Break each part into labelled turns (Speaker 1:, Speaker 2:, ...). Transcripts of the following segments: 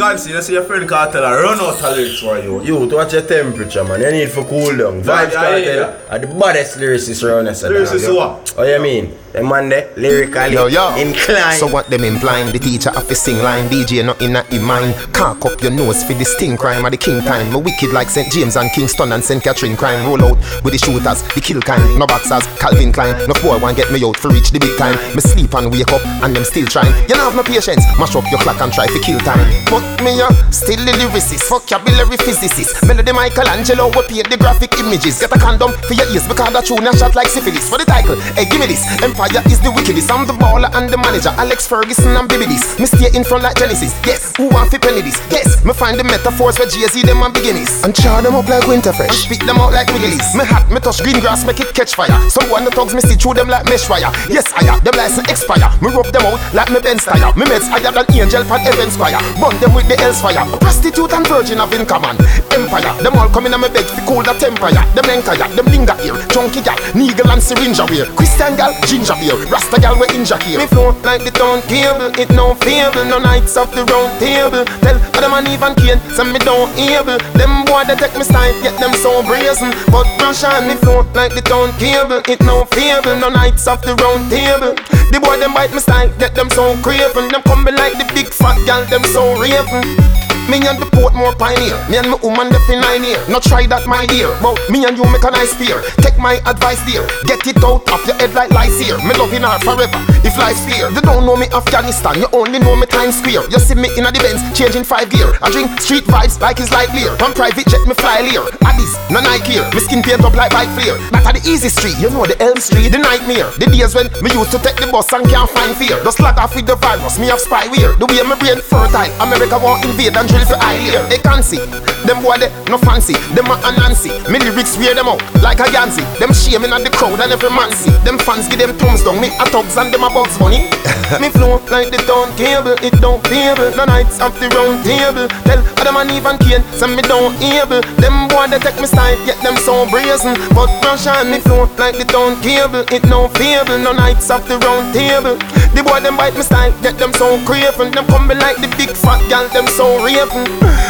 Speaker 1: Fancy, you see your friend Cartel run out of lyrics for you.
Speaker 2: You, to watch your temperature, man. You need for cool down. Vybz Kartel are the baddest lyricists around us.
Speaker 1: Lyricists what?
Speaker 2: Oh, you mean? The man there, lyrically inclined.
Speaker 3: So what them implying? The teacher have to sing line. DJ not in a mind. Cock up your nose for the sting crime at the king time. Me wicked like St. James and Kingston and St. Catherine crime. Roll out with the shooters, the kill kind. No boxers, Calvin Klein. No boy want get me out for reach the big time. Me sleep and wake up and them still trying. You don't have no patience. Mash up your clock and try to kill time. But me still the lyricist, vocabulary physicist. Melody Michelangelo will paint the graphic images. Get a condom for your ears because that tune a shot like syphilis. For the title, hey give me this. Empire is the wickedest. I'm the baller and the manager. Alex Ferguson and Baby this. Me stay in front like Genesis. Yes, who want fi penny this? Yes, me find the metaphors where Jay-Z them and beginnings. And char them up like Winterfresh. And spit them out like Wiggles. Me hat, me touch green grass, make it catch fire. Someone the thugs me see through them like mesh wire. Yes, higher, them license expire. Me rub them out like me Benz tire. Me meds higher than Angel pan Evans Squire. Burn them with the Hell's fire. A prostitute and virgin have in common. Empire, them all come in on me bed fi cool the temperature. Them enkaya, them linger here. Chunky gal, needle and syringe wear. Christian gal, ginger beer. Rasta gal we injure here. Me float like the town cable. It no fable, no nights off the round table. Tell other man even cane, some me don't able. Them boy they take me style, get them so brazen. But rush on me float like the town cable. It no fable, no nights off the round table. The boy them bite me style, get them so craven. Them come be like the big fat gal, them so raven. Me and the Portmore pioneer. Me and my woman the finine here. Not try that my dear. But me and you make a nice pair. Take my advice dear. Get it out of your head like lice here. Me loving her forever. If life's fair. They don't know me Afghanistan. You only know me Times Square. You see me in a Benz changing 5 gear. I drink street vibes like it's light beer. On private jet me fly lear. Addis, no Nike here. Me skin paint up like bike flare. That are the easy street. You know the Elm Street. The nightmare. The days when me used to take the bus and can't find fear. Just lag off with the virus. Me have spyware. The way my brain fertile. America won't invade and drill for eye here. They can't see. Them boy they no fancy. Them a Nancy. Me lyrics wear them out like a Yancy. Them shaming at the crowd and every man see. Them fans give them thumbs down. Me a thugs and them a Bugs Bunny. Me float like the town cable. It don't fable. No nights off the round table. Tell other man even cane. Some me don't able. Them boy they take me style. Get them so brazen. But rush on me float like the town cable. It no fable. No nights off the round table. The boy them bite me style. Get them so craven. Them come be like the big fat gal. Them so raven.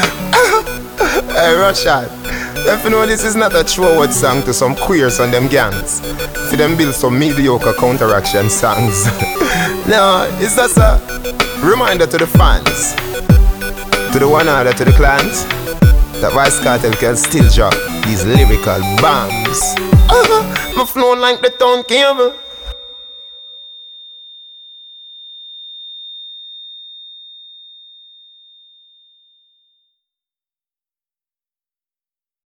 Speaker 3: Hey Rashad, if you know this is not a throwaway song to some queers on them gangs, for them build some mediocre counteraction songs. No, it's just a reminder to the fans, to the one order, to the clans, that Vybz Kartel can still drop these lyrical bombs. My flow like the town cable.